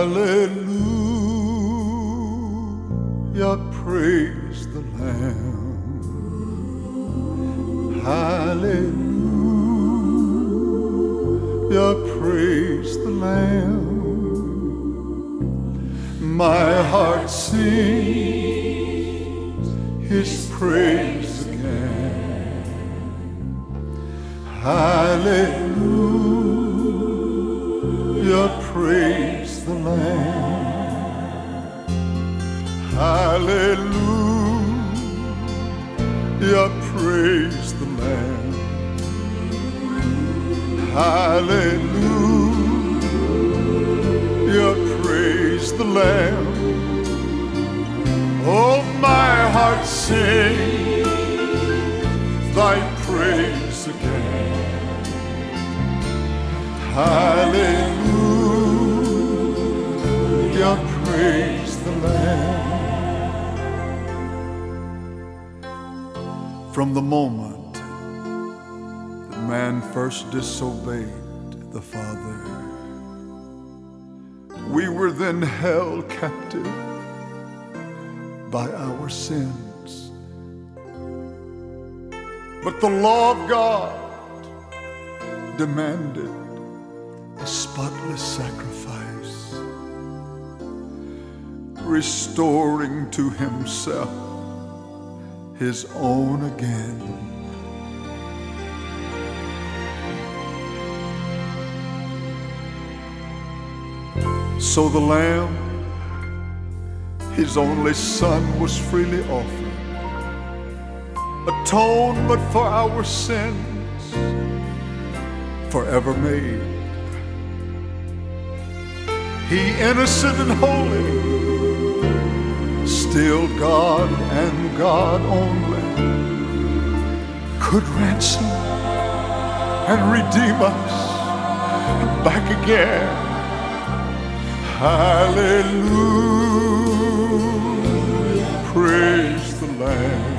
Hallelujah, praise the Lamb. Hallelujah, praise the Lamb. My heart sings His praise again. Hallelujah, praise the Lamb. Hallelujah, praise the Lamb. Hallelujah, praise the Lamb. Oh, my heart sings thy praise again. Hallelujah, praise the Lamb. From the moment that man first disobeyed the Father, we were then held captive by our sins. But the law of God demanded a spotless sacrifice, restoring to Himself His own again. So the Lamb, His only Son, was freely offered, atonement for our sins forever made. He, innocent and holy, still God and God only, could ransom and redeem us back again. Hallelujah, praise the Lamb.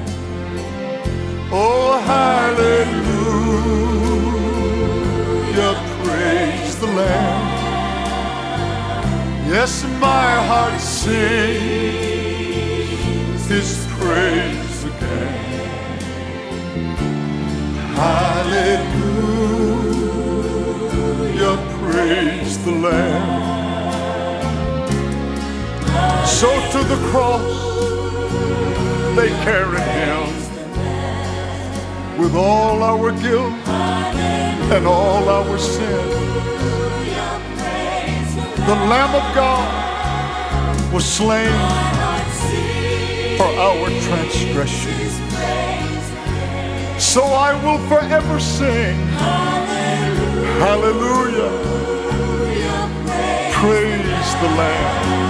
Oh, hallelujah, praise the Lamb. Yes, my heart sings His praise again. Hallelujah, praise the Lamb. So to the cross they carried Him, with all our guilt and all our sin. The Lamb of God was slain for our transgressions. So I will forever sing hallelujah, praise the Lamb.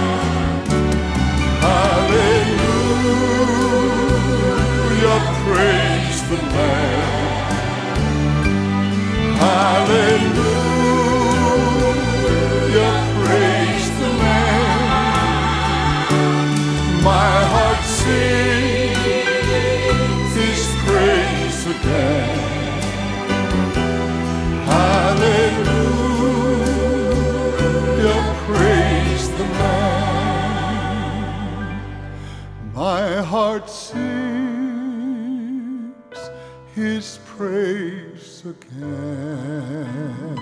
Hallelujah, praise the Lamb. Hallelujah, praise the Lamb. My heart sings His praise again. Hallelujah, praise the Lamb. My heart sings His praise again.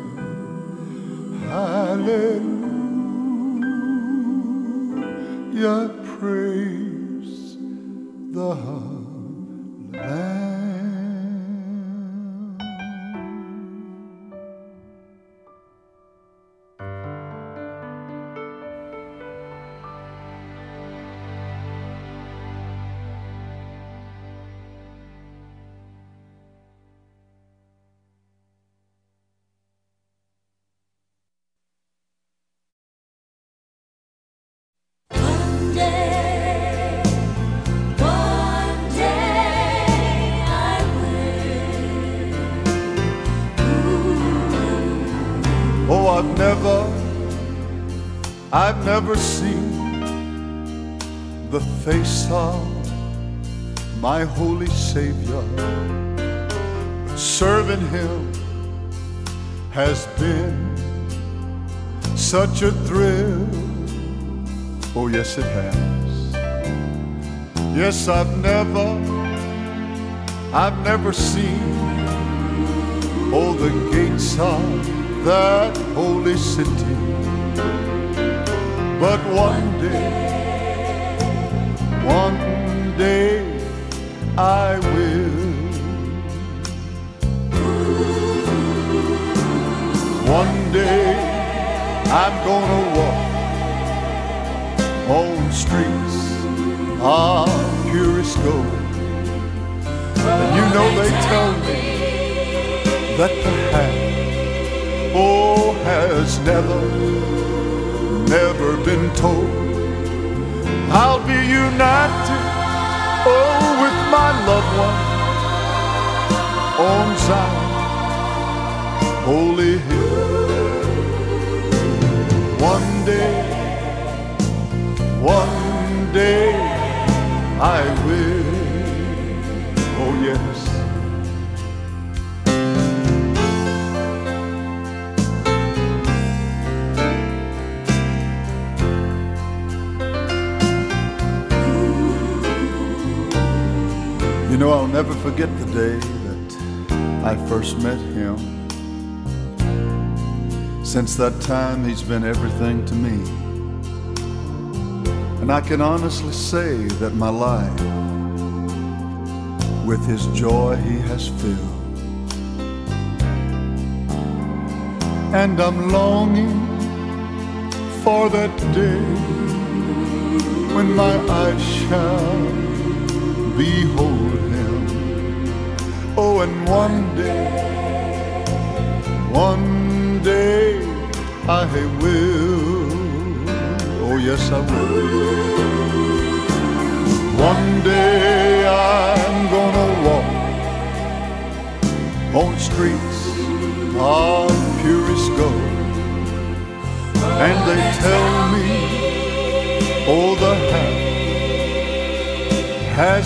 Hallelujah, praise the Lamb. I've never seen the face of my holy Savior. Serving Him has been such a thrill. Oh yes it has. Yes, I've never seen, oh, the gates of that holy city. But one day I will. One day I'm gonna walk on streets of purest gold. And you know they tell me that the hat, oh, has never been told. I'll be united, oh, with my loved one on Zion's holy hill. One day I will. Oh yes. You know, I'll never forget the day that I first met him. Since that time, he's been everything to me. And I can honestly say that my life, with his joy he has filled. And I'm longing for that day when my eyes shall behold him. Oh, and one day I will. Oh yes I will. One day I'm gonna walk on streets of purest gold. And they tell me, oh, the hat has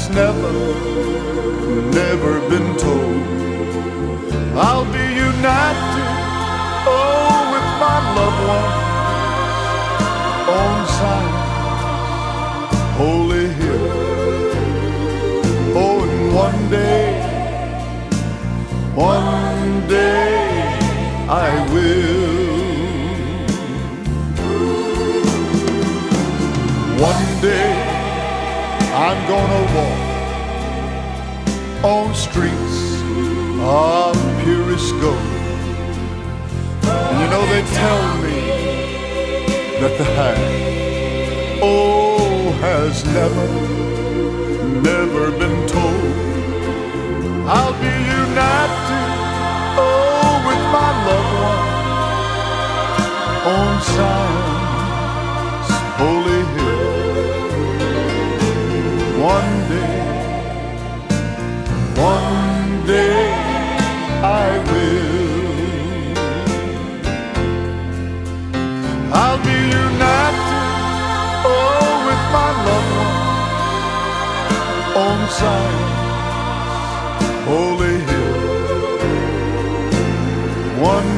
never been told. I'll be united, oh, with my loved one on Zion's holy hill. Oh, and one day I will. One day I'm gonna walk on streets of purest gold. And you know they tell me that the hat, oh, has never been told. I'll be united, oh, with my loved one on Zion's holy hill. One day I will. I'll be united, oh, with my loved one on Zion's holy hill. One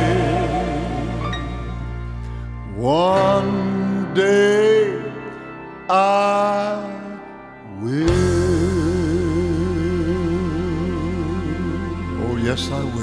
day I will. Oh yes I will.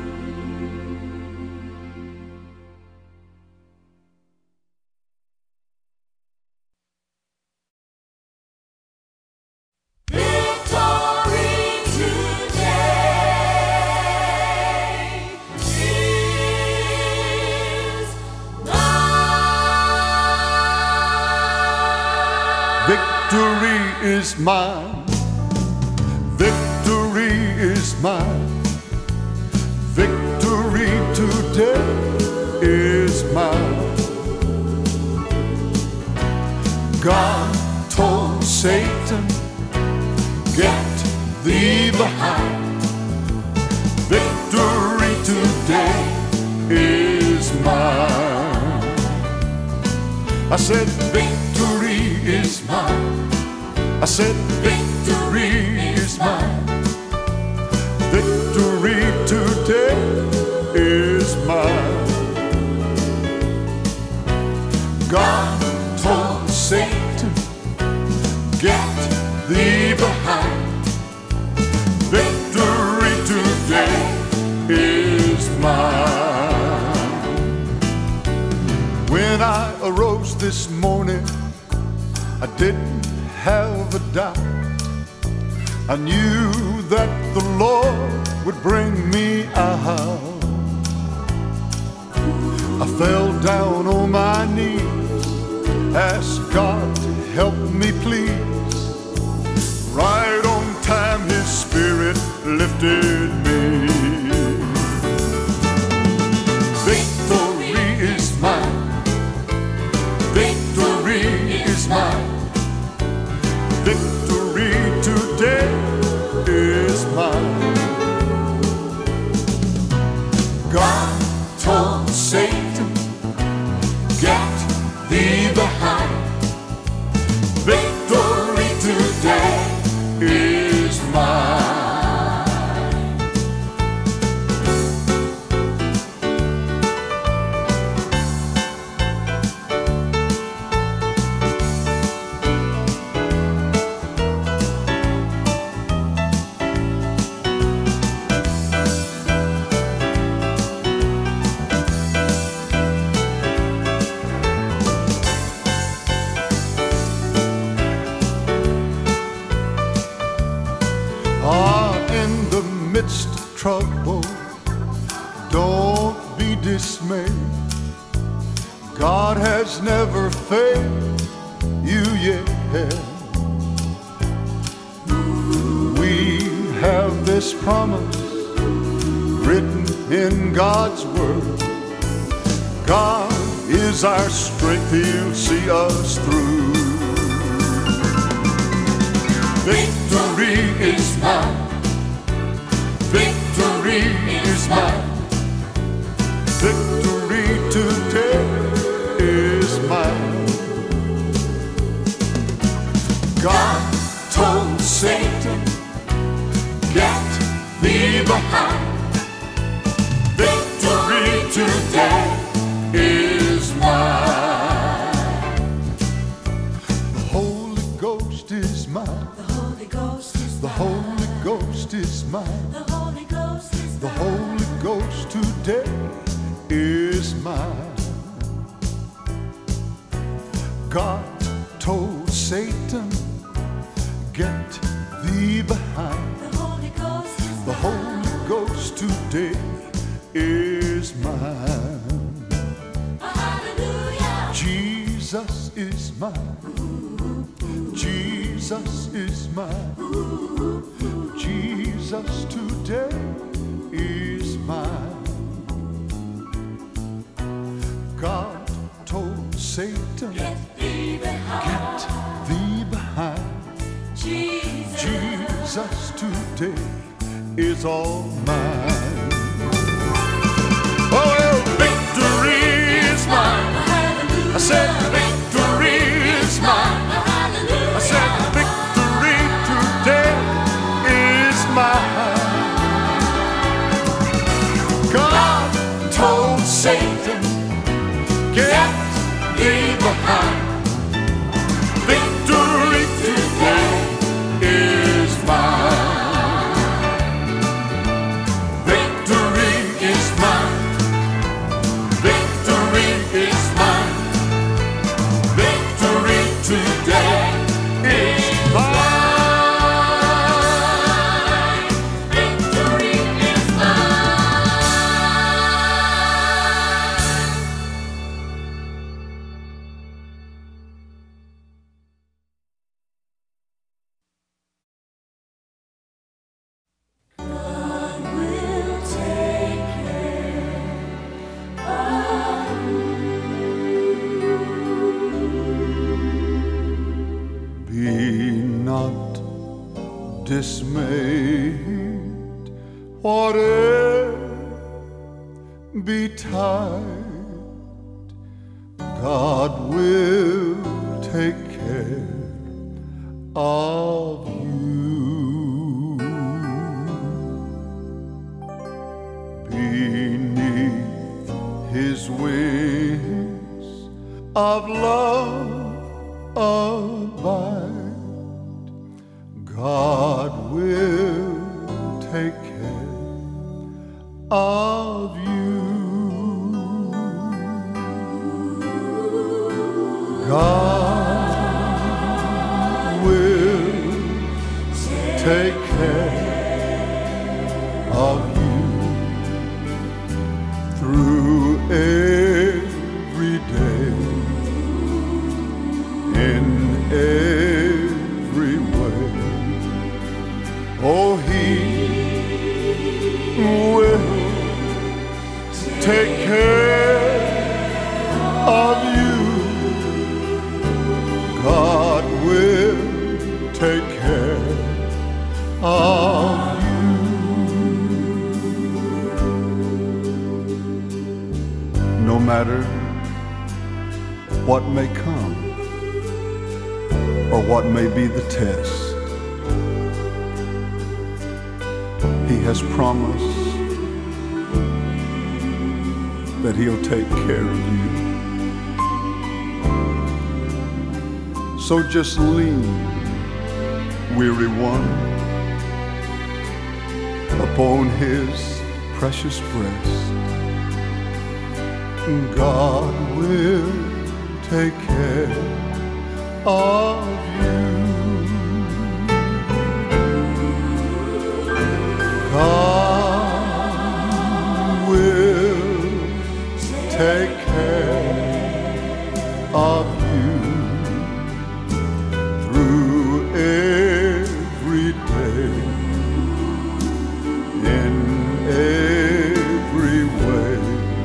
Victory is mine. Victory is mine. Victory today is mine. God told Satan, get thee behind. Victory today is mine. I said victory is mine. I said victory is mine. Victory today is mine. rose this morning, I didn't have a doubt. I knew that the Lord would bring me out. I fell down on my knees, asked God to help me please. Right on time His Spirit lifted me. Victory is mine. Victory is mine. Victory today is mine. God told Satan, get thee behind. Victory today is mine. In the midst of trouble, don't be dismayed. God has never failed you yet. We have this promise written in God's word. God is our strength, He'll see us through. Victory is mine. Victory is mine. Victory today is mine. God told Satan, get thee behind. Victory today is mine. The Holy Ghost is mine. The Holy Ghost is The Holy Ghost is mine. The Holy Ghost is The Holy Ghost today is mine. God told Satan, get thee behind. The Holy Ghost is The Holy Ghost today is mine. Hallelujah. Jesus is mine. Jesus is mine. Jesus today is mine. God told Satan, Get thee behind. get thee behind. Jesus. Jesus today is all mine. Oh, victory is mine. Hallelujah. I said victory is mine. Hallelujah. I said victory today is mine. God told Satan, get thee behind. Victory today is mine. Victory is mine. Victory is mine. Victory today is mine. Victory is mine. God will take care of Be not dismayed, whatever betide, God will take care of you. Beneath His wings of love abide, God will take care of you. no matter what may come or what may be the test. He has promised that He'll take care of you. So just lean, weary one, upon His precious breast. God will take care of you. God will take care of you through every day, in every way.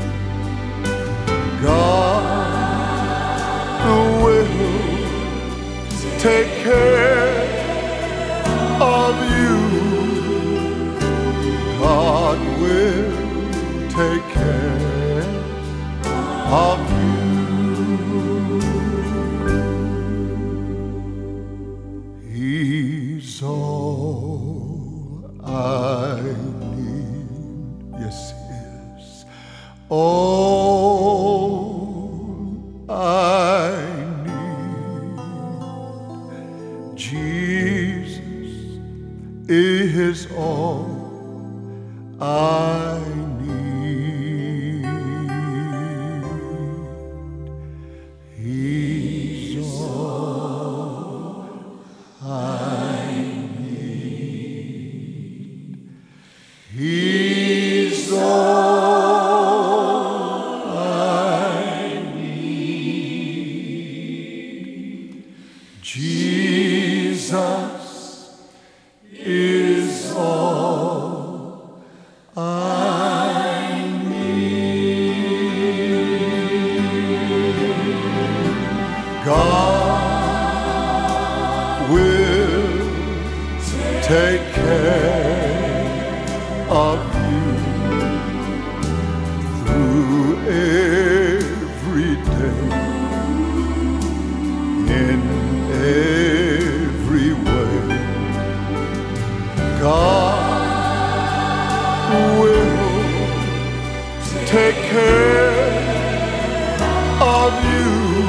God will take care of you. God will take care of you. He's all I need. Yes, He is. All I need. Jesus is all I need. He's all I need. He's all I need. Jesus is all I need. God will take care of you through every day, in every way. God will take care of you.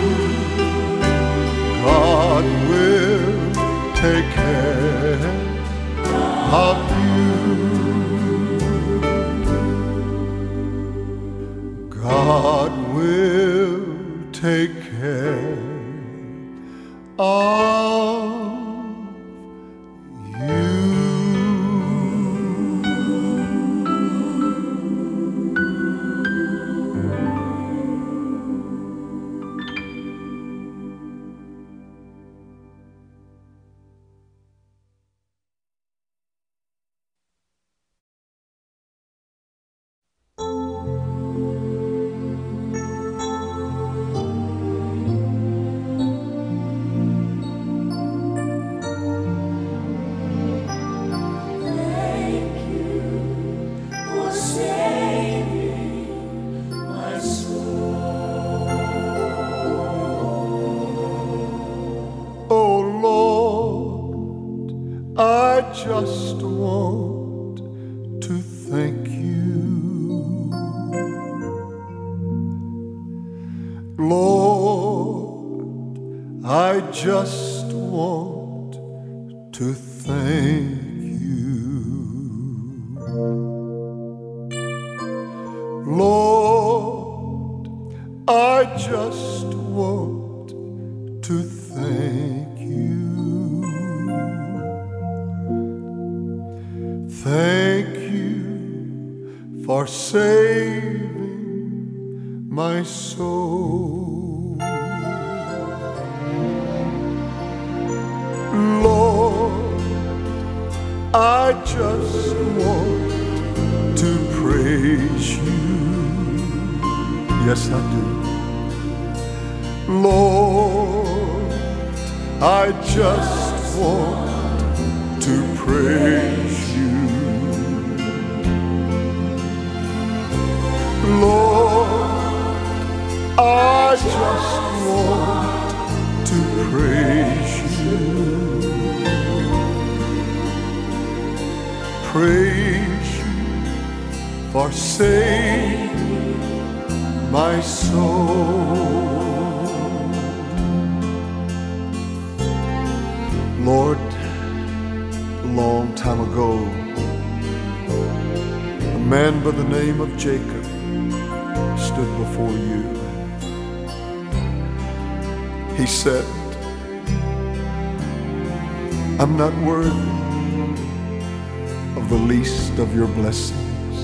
God will take care of you. God will take care of you. Thank you for saving my soul. Oh Lord, I just want to thank you. Lord, I just want to thank you. Lord, I just want to thank you. Thank you for saving my soul. Lord, I just want to praise you. Yes, I do. Lord, I just want to praise you. Lord, praise you for saving my soul. Lord, a long time ago, a man by the name of Jacob stood before you. He said, I'm not worthy of the least of your blessings.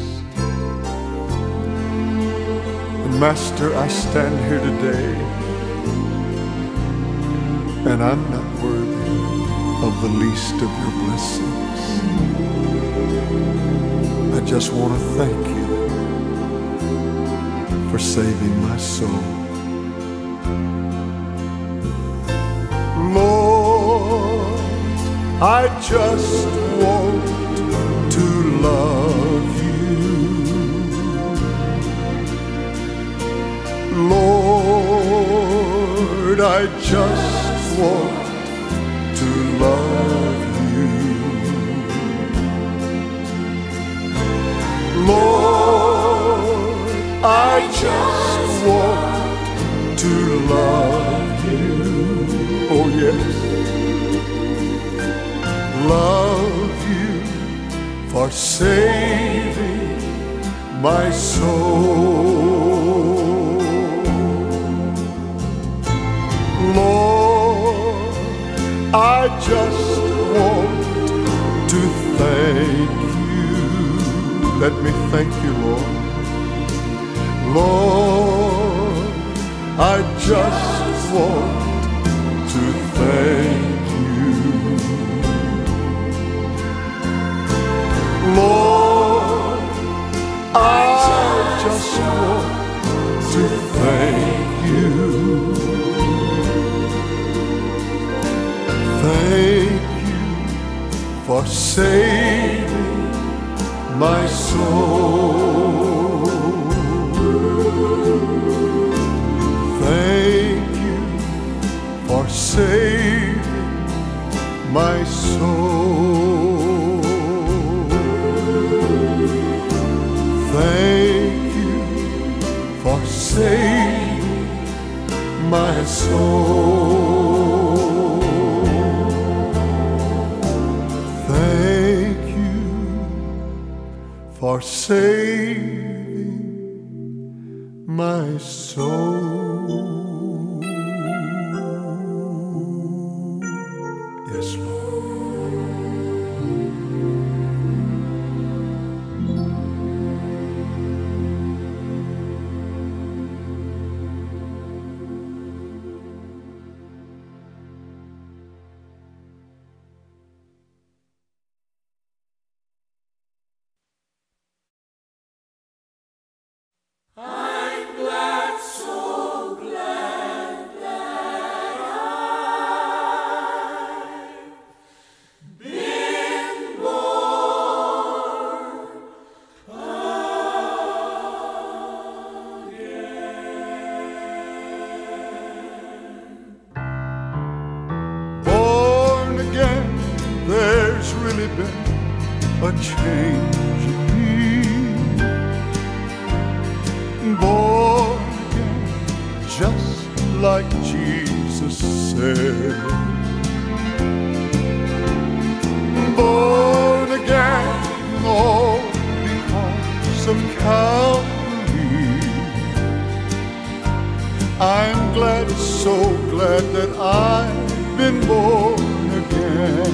And Master, I stand here today, and I'm not worthy of the least of your blessings. I just want to thank you for saving my soul. Lord, I just want to love you. Lord, I just want to love you. Lord, I just want to love you. Oh yes, love you for saving my soul. Lord, I just want to thank you. Let me thank you, Lord. Lord, I just want to thank you. Lord, I just want to thank you. Thank you for saving my soul. Thank you for saving my soul. Thank you for saving my soul. Thank you for saving my soul. Yes, Lord. I'm glad, so glad that I've been born again. Born again, there's really been a change in me. Born again, just like Jesus said. Born again, all because of Calvary. I'm glad, so glad that I've been born again.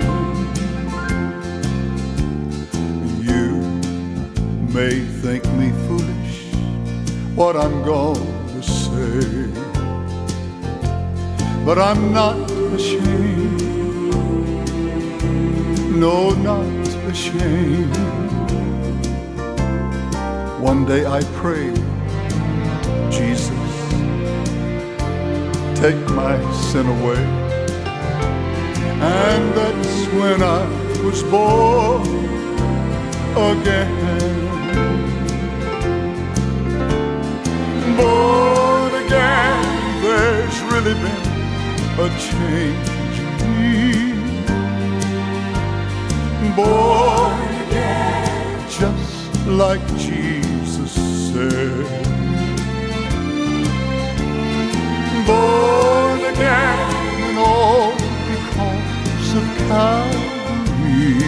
You may think me foolish, what I'm going to say, but I'm not ashamed. No, not ashamed. One day I prayed, Jesus, take my sin away. And that's when I was born again. Born again, there's really been a change in me. Born like Jesus said. Born again, all because of Calvary.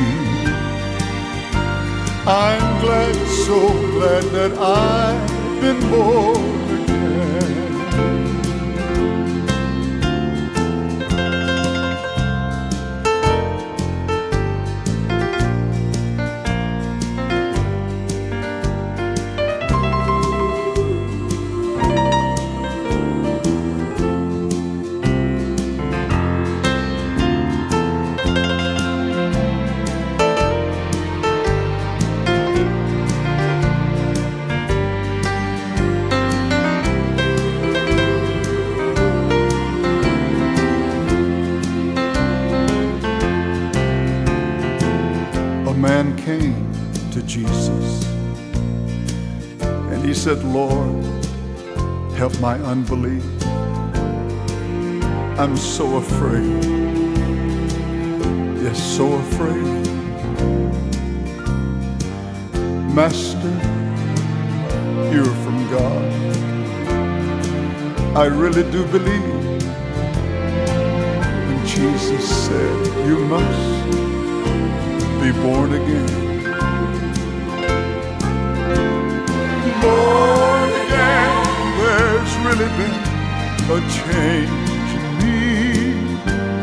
I'm glad, so glad that I've been born again. Man came to Jesus and he said, Lord, help my unbelief. I'm so afraid, yes, so afraid. Master, you're from God. I really do believe. And Jesus said, you must be born again. Born again, there's really been a change in me.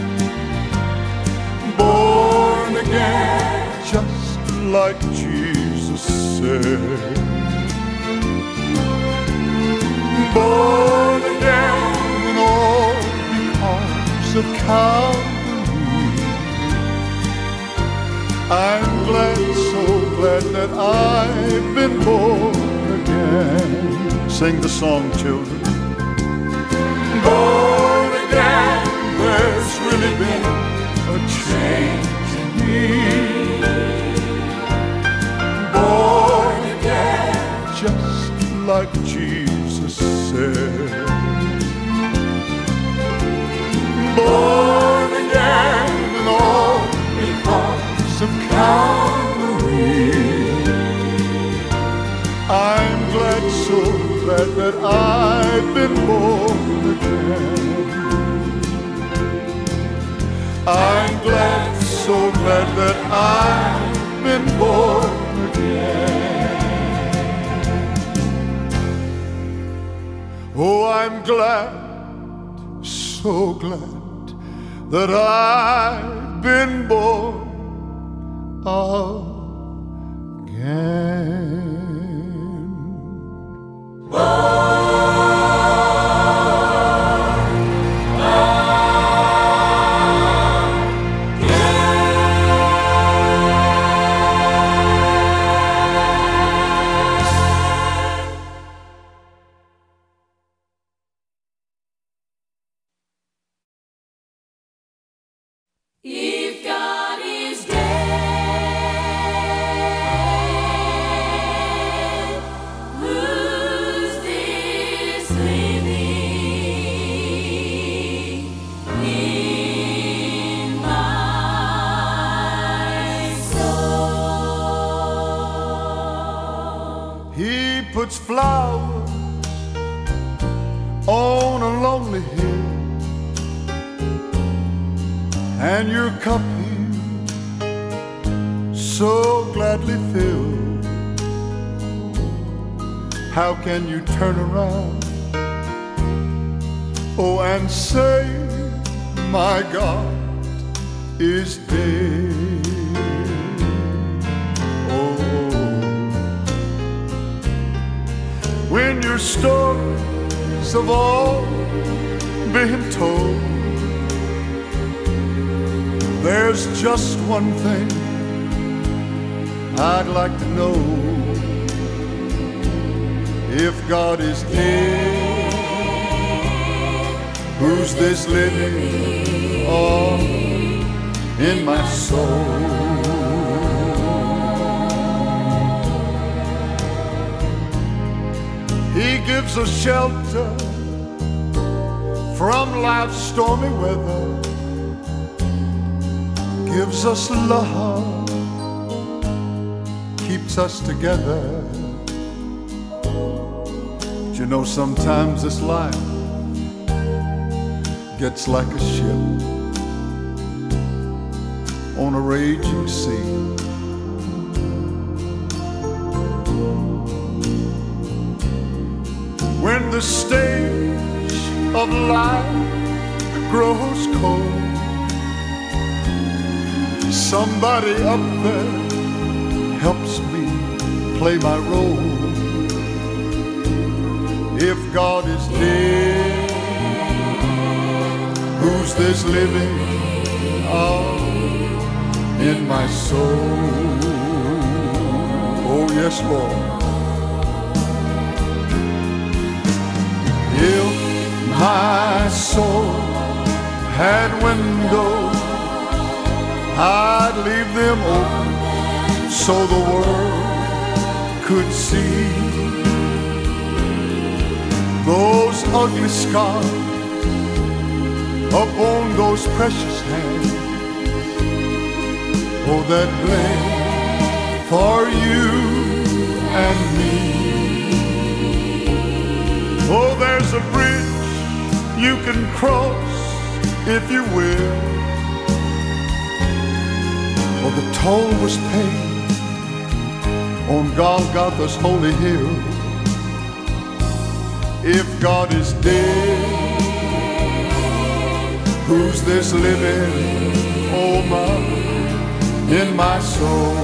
Born again, just like Jesus said. Born again, all because of Calvary. I'm glad, so glad that I've been born again. Sing the song, children. Born again, there's really been a change in me. Born again, just like Jesus said. Born again, and all because of Calvary. I'm glad, so glad that I've been born again. I'm glad, so glad that I've been born again. Oh, I'm glad, so glad that I've been born again. If God is dead, who's this living in my soul? He puts flowers on a lonely hill, and your cup here so gladly filled. How can you turn around, oh, and say, my God is dead? Oh, when your stories have all been told, there's just one thing I'd like to know. If God is dead, who's this living on in my soul? He gives us shelter from life's stormy weather, gives us love, keeps us together. But you know, sometimes this life gets like a ship on a raging sea. When the stage of life grows cold, somebody up there helps me play my role. If God is dead, who's this living in my soul? Oh yes, Lord. If my soul had windows, I'd leave them open so the world could see those ugly scars upon those precious hands. Oh, that bled for you and me. Oh, there's a bridge you can cross if you will. Oh, the toll was paid on Golgotha's holy hill. If God is dead, who's this living, oh my, in my soul?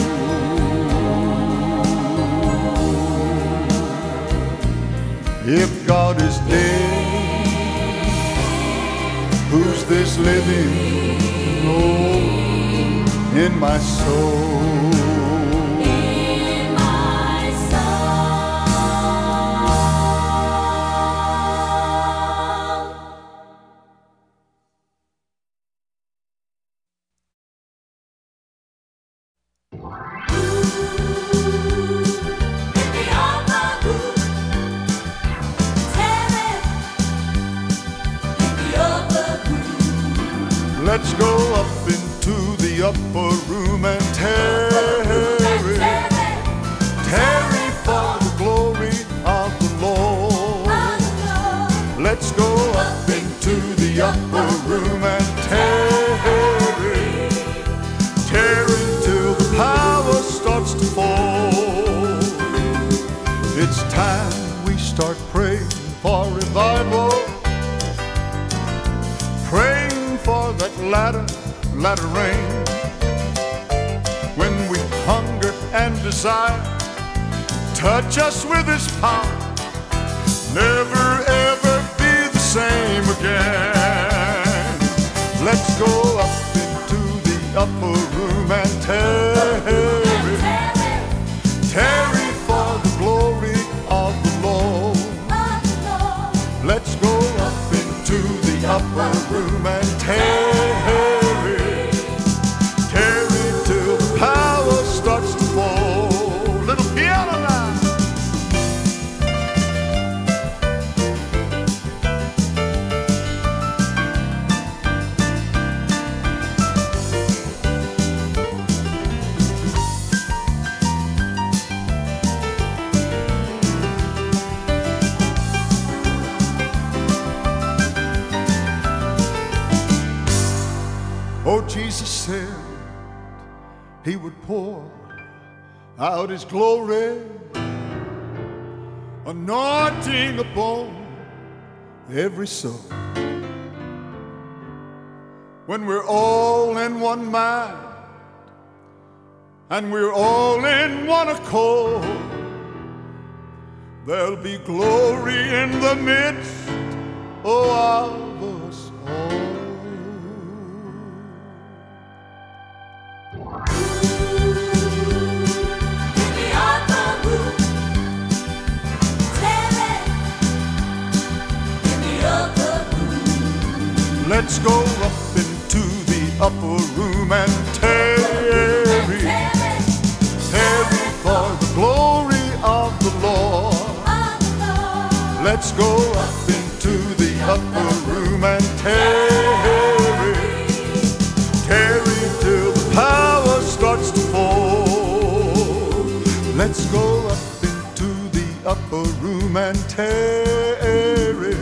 If God is dead, who's this living, oh, in my soul? In my soul. In the upper room, Terry. In the upper room. Let's go up into the upper room and tarry for the glory of the Lord. Let's go up into the upper room and tarry till the power starts to fall. It's time we start praying for revival, praying for that latter rain. When we hunger and desire, touch us with His power, never ever be the same again. Let's go up into the upper room and tarry for the glory of the Lord. Let's go up into the upper room and tarry till the power starts to fall. Little piano now. Oh, Jesus said He would pour out His glory, anointing upon every soul. When we're all in one mind and we're all in one accord, there'll be glory in the midst of us all. Let's go up into the upper room and tarry for the glory of the Lord. Let's go up into the upper room and tarry till the power starts to fall. upper room and tarry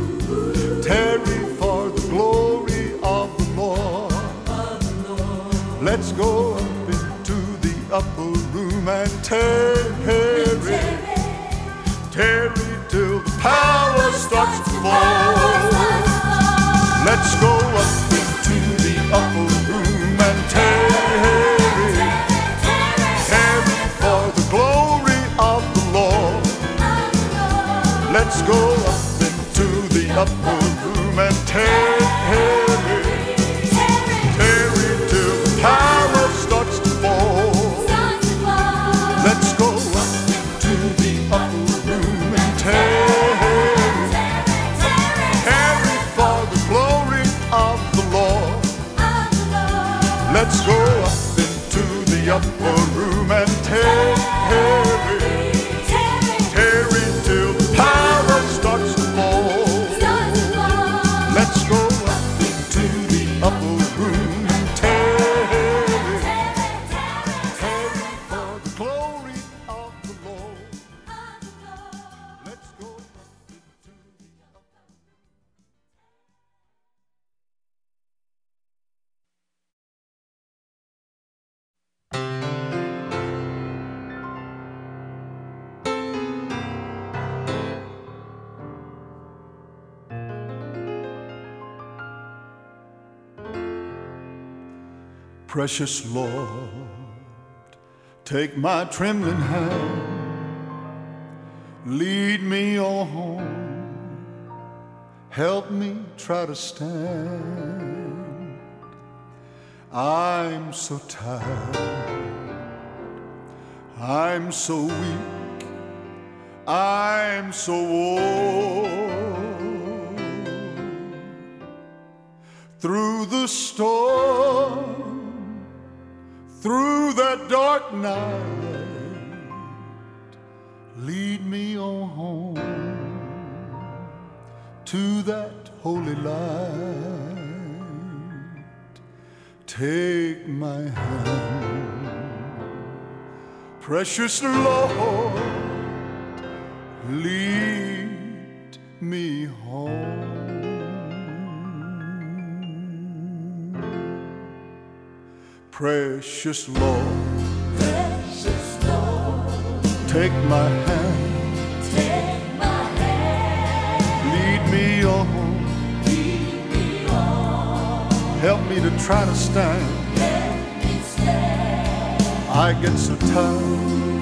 for the glory of the Lord. Let's go up into the upper room and tarry till the power starts to fall. Let's go up into the upper room and tarry for the glory of the Lord. Let's go up into the upper room and tarry till the power starts to fall. Let's go up into the upper room and tarry for the glory of the Lord. Let's go up into the upper room and tarry till the power starts to fall. Let's go up into the upper room and tarry for the glory of the Lord. Let's go up into the upper room. Precious Lord, take my trembling hand, lead me on, help me try to stand. I'm so tired, I'm so weak, I'm so worn. Through the storm, through that dark night, lead me on home to that holy light. Take my hand, precious Lord, lead me home. Precious Lord, take my hand, lead me on, help me to try to stand. I get so tired,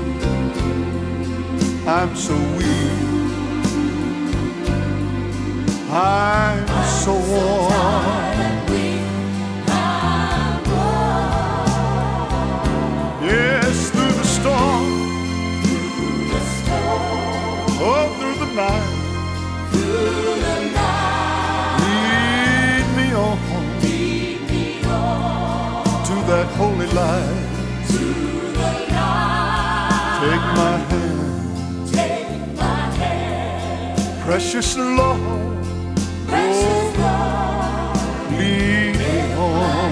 I'm so weak, I'm so worn. Yes, through the storm, oh, through the night, lead me on to that holy light. Take my hand, precious Lord, lead me on.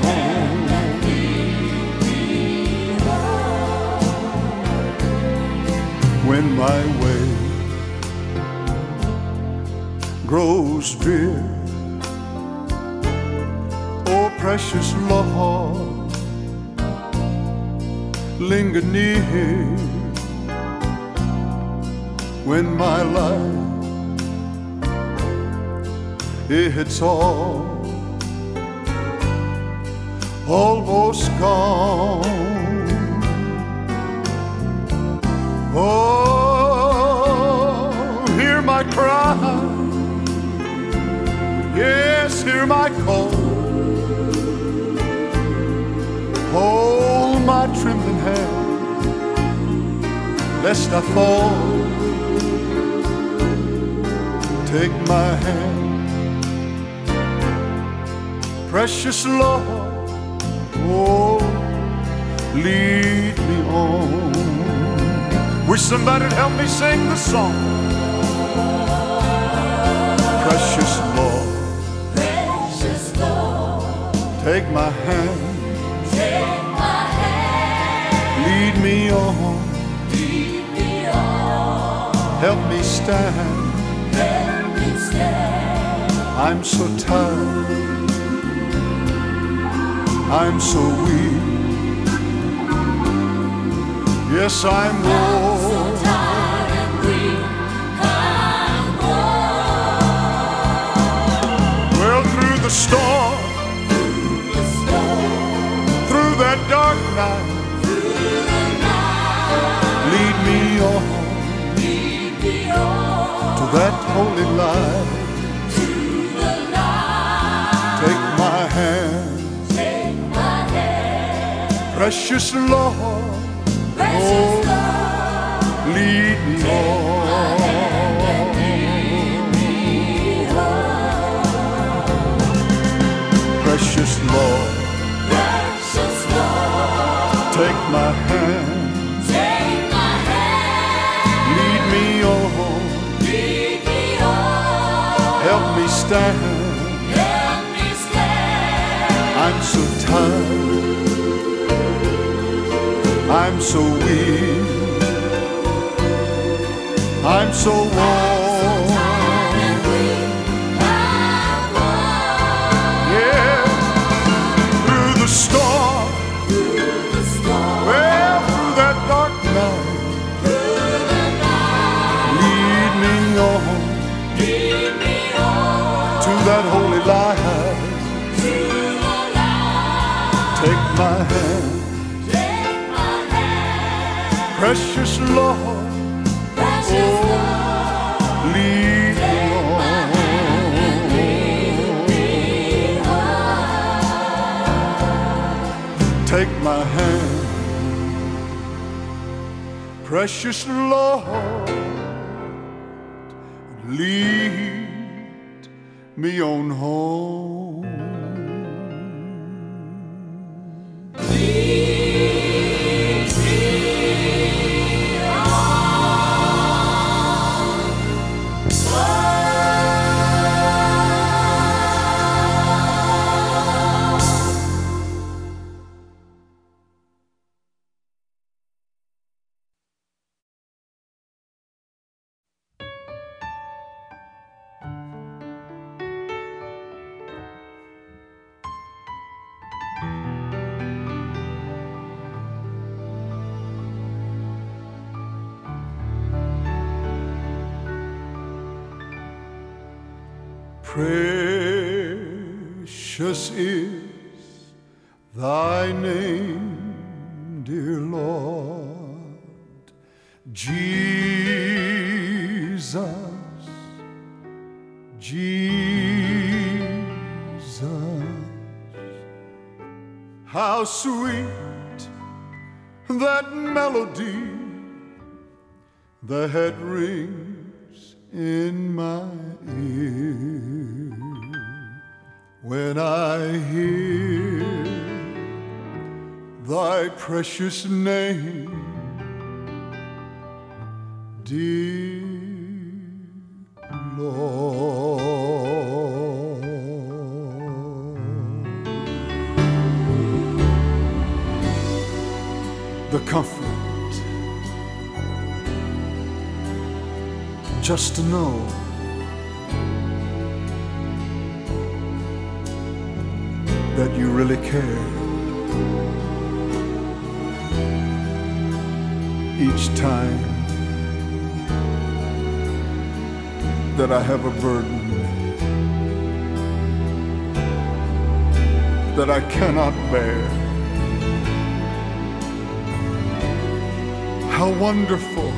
When my way grows drear, oh precious Lord, linger near. When my life it's almost gone. Oh, hear my cry, yes, hear my call. Hold my trembling hand, lest I fall. Take my hand, precious Lord, oh, lead me on. Wish somebody'd help me sing the song. Precious Lord, take my hand, lead me on stand. Help me stand. I'm so tired, I'm so weak. Yes, I'm I'm so worn. tired and weak. I'm worn. Well, through the storm, The storm through that dark night, through the night. lead me on Lead me on to that holy light. to the light. Take my hand, Take my hand. precious Lord, Precious Lord. lead me on. Precious Lord, Precious Lord. take my hand, Take my hand. lead me on, Lead me on. help me stand. Help me stand. I'm so tired, I'm so weak, I'm so worn. Tired and weak. I'm worn. Yeah, through the storm, Through the storm. well, through that dark night, Through the night. lead me on Lead me on to that holy light. to the light. Take my hand, Take my hand. precious Lord, Precious Lord. lead me on. Take my hand, precious Lord, lead me on home. Precious is thy name, dear Lord Jesus, Jesus. How sweet that melody that rings in my ear when I hear thy precious name, dear Lord. The comfort just to know that you really care. Each time that I have a burden that I cannot bear, how wonderful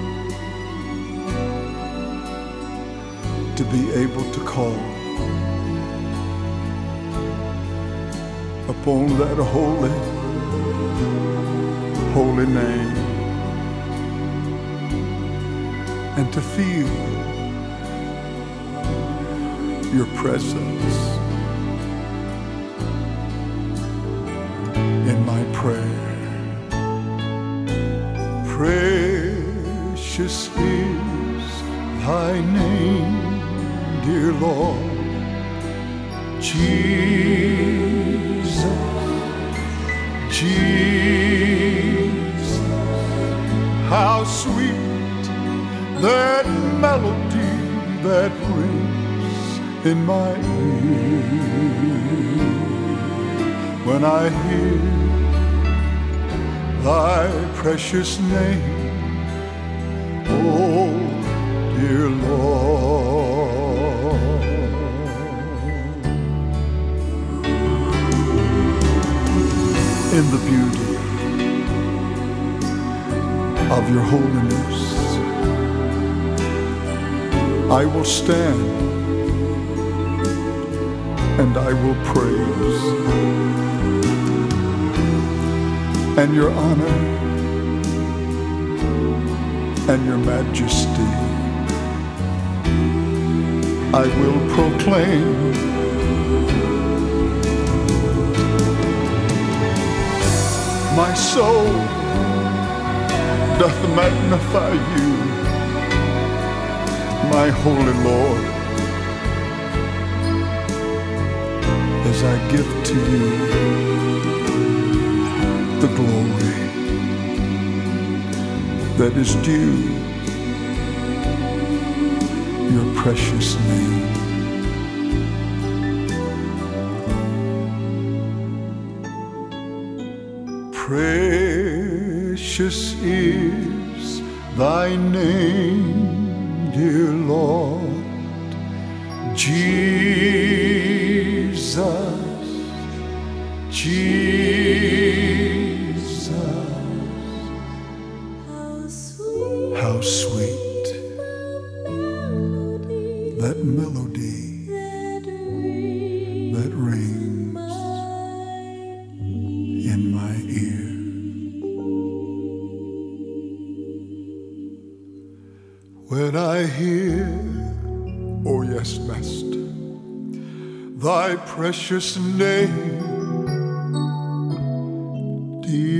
to be able to call upon that holy, holy name, and to feel your presence in my prayer. Precious is thy name, dear Lord Jesus, Jesus. How sweet that melody that rings in my ear when I hear thy precious name, oh dear Lord. In the beauty of your holiness, I will stand and I will praise, and your honor and your majesty I will proclaim. My soul doth magnify you, my holy Lord, as I give to you the glory that is due your precious name. Precious is thy name, dear Lord Jesus, Jesus. How sweet that melody that rings in my ear. When I hear, oh yes, Master, thy precious name, dear